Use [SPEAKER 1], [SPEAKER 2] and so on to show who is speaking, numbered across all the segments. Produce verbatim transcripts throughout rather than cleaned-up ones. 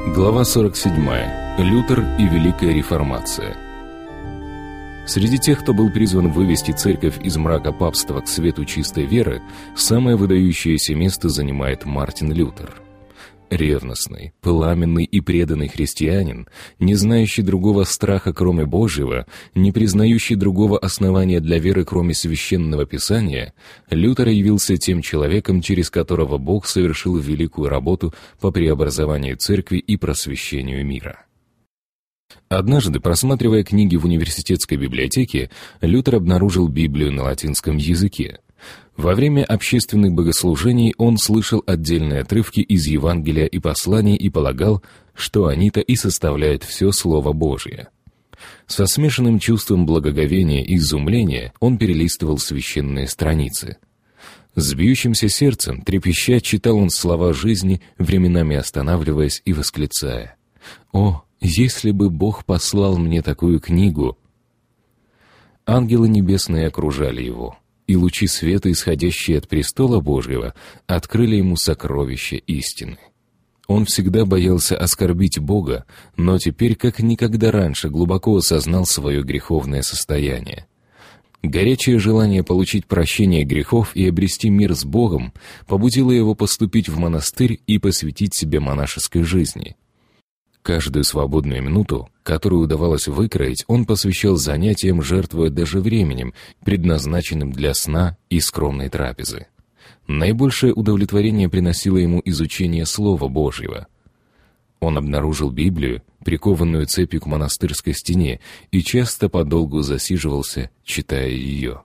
[SPEAKER 1] Глава сорок семь. Лютер и Великая Реформация. Среди тех, кто был призван вывести церковь из мрака папства к свету чистой веры, самое выдающееся место занимает Мартин Лютер. Ревностный, пламенный и преданный христианин, не знающий другого страха, кроме Божьего, не признающий другого основания для веры, кроме Священного Писания, Лютер явился тем человеком, через которого Бог совершил великую работу по преобразованию церкви и просвещению мира. Однажды, просматривая книги в университетской библиотеке, Лютер обнаружил Библию на латинском языке. Во время общественных богослужений он слышал отдельные отрывки из Евангелия и посланий и полагал, что они-то и составляют все Слово Божие. Со смешанным чувством благоговения и изумления он перелистывал священные страницы. С бьющимся сердцем, трепеща, читал он слова жизни, временами останавливаясь и восклицая: «О, если бы Бог послал мне такую книгу!» Ангелы небесные окружали его, и лучи света, исходящие от престола Божьего, открыли ему сокровища истины. Он всегда боялся оскорбить Бога, но теперь, как никогда раньше, глубоко осознал свое греховное состояние. Горячее желание получить прощение грехов и обрести мир с Богом побудило его поступить в монастырь и посвятить себя монашеской жизни. Каждую свободную минуту, которую удавалось выкроить, он посвящал занятиям, жертвуя даже временем, предназначенным для сна и скромной трапезы. Наибольшее удовлетворение приносило ему изучение Слова Божьего. Он обнаружил Библию, прикованную цепью к монастырской стене, и часто подолгу засиживался, читая ее.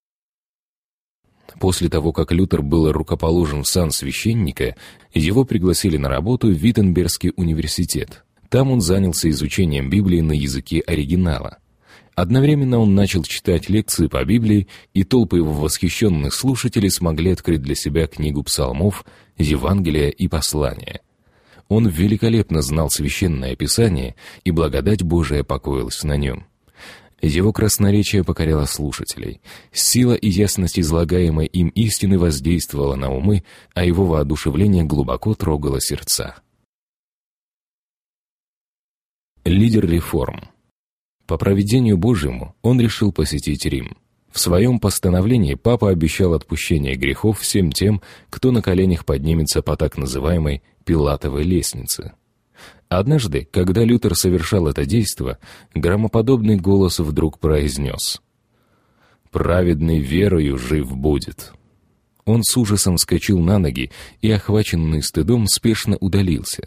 [SPEAKER 1] После того, как Лютер был рукоположен в сан священника, его пригласили на работу в Виттенбергский университет. Там он занялся изучением Библии на языке оригинала. Одновременно он начал читать лекции по Библии, и толпы его восхищенных слушателей смогли открыть для себя книгу псалмов, Евангелия и послания. Он великолепно знал Священное Писание, и благодать Божия покоилась на нем. Его красноречие покоряло слушателей. Сила и ясность излагаемой им истины воздействовала на умы, а его воодушевление глубоко трогало сердца. Лидер реформ. По провидению Божьему он решил посетить Рим. В своем постановлении папа обещал отпущение грехов всем тем, кто на коленях поднимется по так называемой Пилатовой лестнице. Однажды, когда Лютер совершал это действо, громоподобный голос вдруг произнес: «Праведный верою жив будет». Он с ужасом вскочил на ноги и, охваченный стыдом, спешно удалился.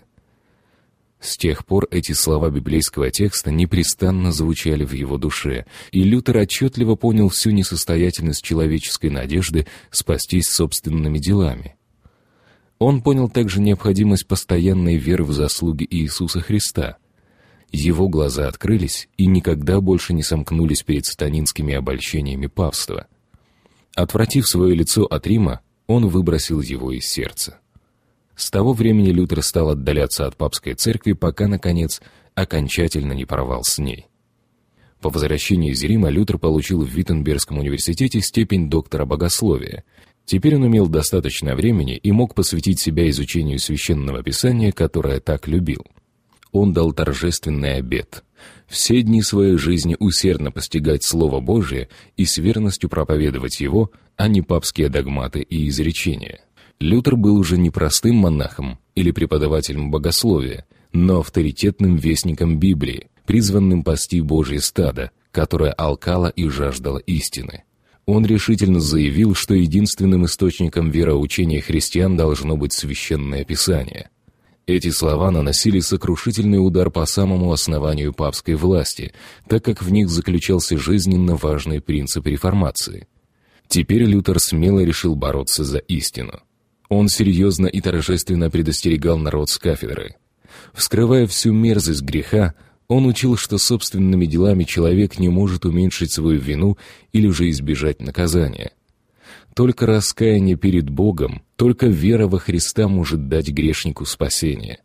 [SPEAKER 1] С тех пор эти слова библейского текста непрестанно звучали в его душе, и Лютер отчетливо понял всю несостоятельность человеческой надежды спастись собственными делами. Он понял также необходимость постоянной веры в заслуги Иисуса Христа. Его глаза открылись и никогда больше не сомкнулись перед сатанинскими обольщениями папства. Отвратив свое лицо от Рима, он выбросил его из сердца. С того времени Лютер стал отдаляться от папской церкви, пока, наконец, окончательно не порвал с ней. По возвращении из Рима Лютер получил в Виттенбергском университете степень доктора богословия. Теперь он имел достаточно времени и мог посвятить себя изучению Священного Писания, которое так любил. Он дал торжественный обет — все дни своей жизни усердно постигать Слово Божие и с верностью проповедовать его, а не папские догматы и изречения. Лютер был уже не простым монахом или преподавателем богословия, но авторитетным вестником Библии, призванным пасти Божье стадо, которое алкало и жаждало истины. Он решительно заявил, что единственным источником вероучения христиан должно быть Священное Писание. Эти слова наносили сокрушительный удар по самому основанию папской власти, так как в них заключался жизненно важный принцип реформации. Теперь Лютер смело решил бороться за истину. Он серьезно и торжественно предостерегал народ с кафедры. Вскрывая всю мерзость греха, он учил, что собственными делами человек не может уменьшить свою вину или же избежать наказания. Только раскаяние перед Богом, только вера во Христа может дать грешнику спасение.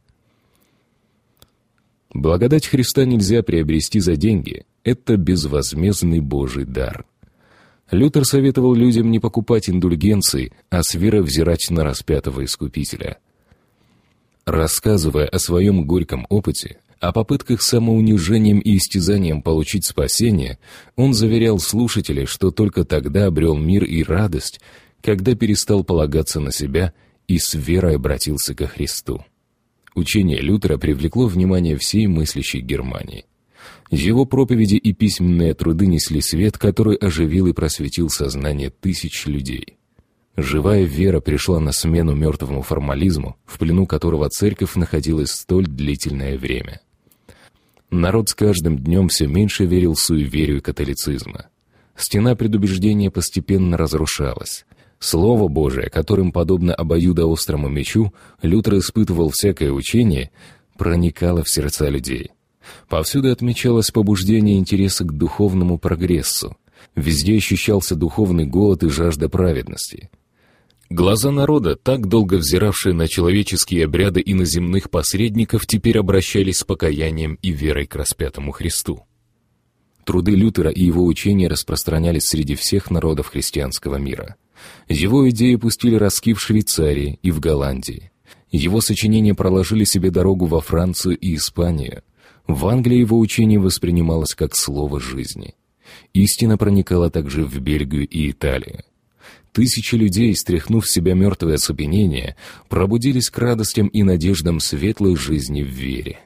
[SPEAKER 1] Благодать Христа нельзя приобрести за деньги, это безвозмездный Божий дар. Лютер советовал людям не покупать индульгенции, а с верой взирать на распятого Искупителя. Рассказывая о своем горьком опыте, о попытках самоунижением и истязанием получить спасение, он заверял слушателей, что только тогда обрел мир и радость, когда перестал полагаться на себя и с верой обратился ко Христу. Учение Лютера привлекло внимание всей мыслящей Германии. Его проповеди и письменные труды несли свет, который оживил и просветил сознание тысяч людей. Живая вера пришла на смену мертвому формализму, в плену которого церковь находилась столь длительное время. Народ с каждым днем все меньше верил в суеверию католицизма. Стена предубеждения постепенно разрушалась. Слово Божие, которым, подобно обоюдоострому мечу, Лютер испытывал всякое учение, проникало в сердца людей. Повсюду отмечалось побуждение интереса к духовному прогрессу. Везде ощущался духовный голод и жажда праведности. Глаза народа, так долго взиравшие на человеческие обряды иноземных посредников, теперь обращались с покаянием и верой к распятому Христу. Труды Лютера и его учения распространялись среди всех народов христианского мира. Его идеи пустили ростки в Швейцарии и в Голландии. Его сочинения проложили себе дорогу во Францию и Испанию. В Англии его учение воспринималось как слово жизни. Истина проникала также в Бельгию и Италию. Тысячи людей, стряхнув с себя мертвое оцепенение, пробудились к радостям и надеждам светлой жизни в вере.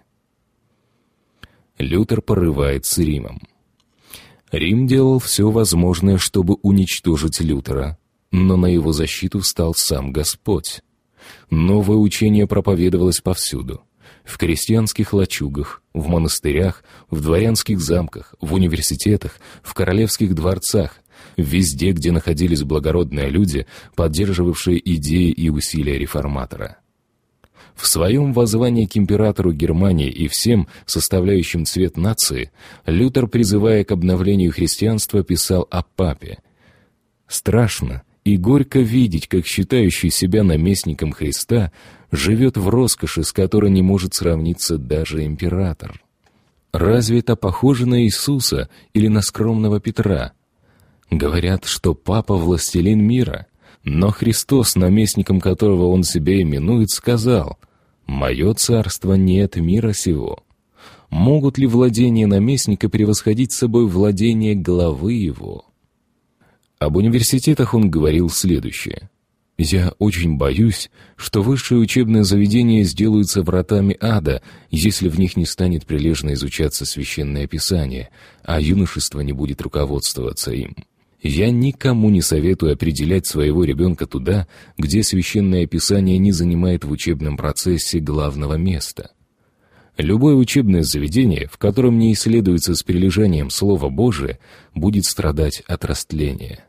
[SPEAKER 1] Лютер порывает с Римом. Рим делал все возможное, чтобы уничтожить Лютера, но на его защиту встал сам Господь. Новое учение проповедовалось повсюду. В крестьянских лачугах, в монастырях, в дворянских замках, в университетах, в королевских дворцах, везде, где находились благородные люди, поддерживавшие идеи и усилия реформатора. В своем воззвании к императору Германии и всем, составляющим цвет нации, Лютер, призывая к обновлению христианства, писал о папе. «Страшно и горько видеть, как считающий себя наместником Христа живет в роскоши, с которой не может сравниться даже император. Разве это похоже на Иисуса или на скромного Петра? Говорят, что папа — властелин мира, но Христос, наместником которого он себя именует, сказал: «Мое царство не от мира сего». Могут ли владения наместника превосходить собой владения главы его? Об университетах он говорил следующее: «Я очень боюсь, что высшие учебные заведения сделаются вратами ада, если в них не станет прилежно изучаться Священное Писание, а юношество не будет руководствоваться им. Я никому не советую определять своего ребенка туда, где Священное Писание не занимает в учебном процессе главного места. Любое учебное заведение, в котором не исследуется с прилежанием Слово Божие, будет страдать от растления».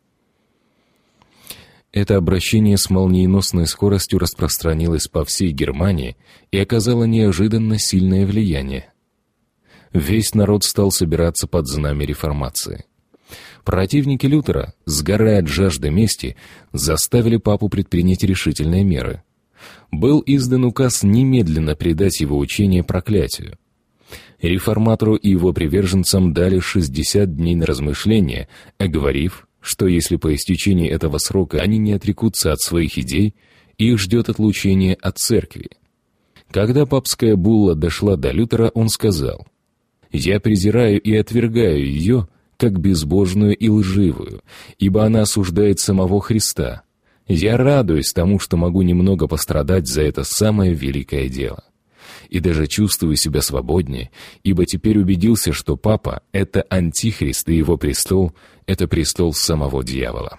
[SPEAKER 1] Это обращение с молниеносной скоростью распространилось по всей Германии и оказало неожиданно сильное влияние. Весь народ стал собираться под знамя реформации. Противники Лютера, сгорая от жажды мести, заставили папу предпринять решительные меры. Был издан указ немедленно предать его учение проклятию. Реформатору и его приверженцам дали шестьдесят дней на размышление, оговорив, что если по истечении этого срока они не отрекутся от своих идей, их ждет отлучение от церкви. Когда папская булла дошла до Лютера, он сказал: «Я презираю и отвергаю ее, как безбожную и лживую, ибо она осуждает самого Христа. Я радуюсь тому, что могу немного пострадать за это самое великое дело. И даже чувствую себя свободнее, ибо теперь убедился, что Папа — это Антихрист, и его престол — это престол самого дьявола».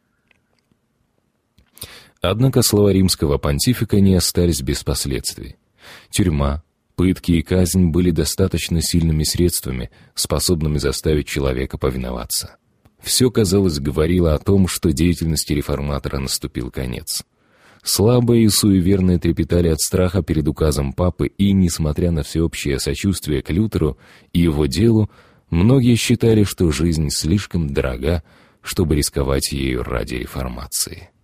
[SPEAKER 1] Однако слова римского понтифика не остались без последствий. Тюрьма, пытки и казнь были достаточно сильными средствами, способными заставить человека повиноваться. Все, казалось, говорило о том, что деятельности реформатора наступил конец. Слабые и суеверные трепетали от страха перед указом папы, и, несмотря на всеобщее сочувствие к Лютеру и его делу, многие считали, что жизнь слишком дорога, чтобы рисковать ею ради реформации.